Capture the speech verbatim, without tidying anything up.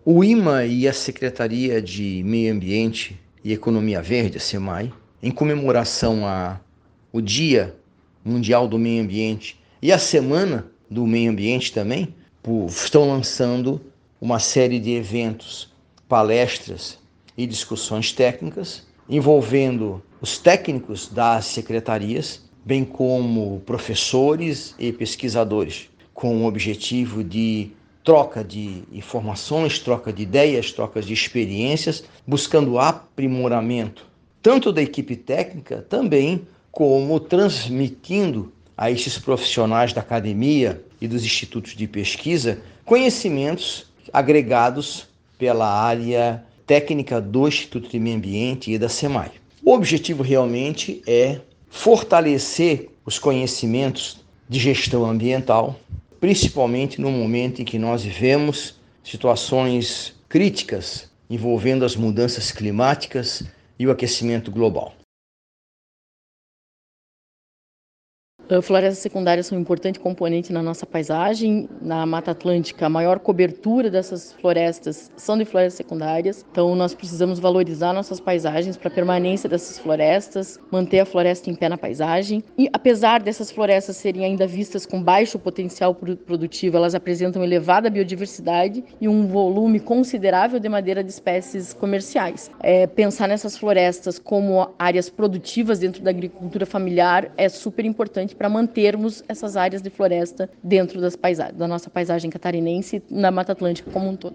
O I M A e a Secretaria de Meio Ambiente e Economia Verde, a SEMAI, em comemoração ao Dia Mundial do Meio Ambiente e a Semana do Meio Ambiente também, estão lançando uma série de eventos, palestras e discussões técnicas envolvendo os técnicos das secretarias, bem como professores e pesquisadores, com o objetivo de troca de informações, troca de ideias, troca de experiências, buscando aprimoramento tanto da equipe técnica, também como transmitindo a esses profissionais da academia e dos institutos de pesquisa conhecimentos agregados pela área técnica do Instituto de Meio Ambiente e da SEMAI. O objetivo realmente é fortalecer os conhecimentos de gestão ambiental, principalmente no momento em que nós vivemos situações críticas envolvendo as mudanças climáticas e o aquecimento global. Florestas secundárias são um importante componente na nossa paisagem. Na Mata Atlântica, a maior cobertura dessas florestas são de florestas secundárias. Então, nós precisamos valorizar nossas paisagens para a permanência dessas florestas, manter a floresta em pé na paisagem. E, apesar dessas florestas serem ainda vistas com baixo potencial produtivo, elas apresentam elevada biodiversidade e um volume considerável de madeira de espécies comerciais. É, pensar nessas florestas como áreas produtivas dentro da agricultura familiar é super importante para mantermos essas áreas de floresta dentro das paisagens, da nossa paisagem catarinense e na Mata Atlântica como um todo.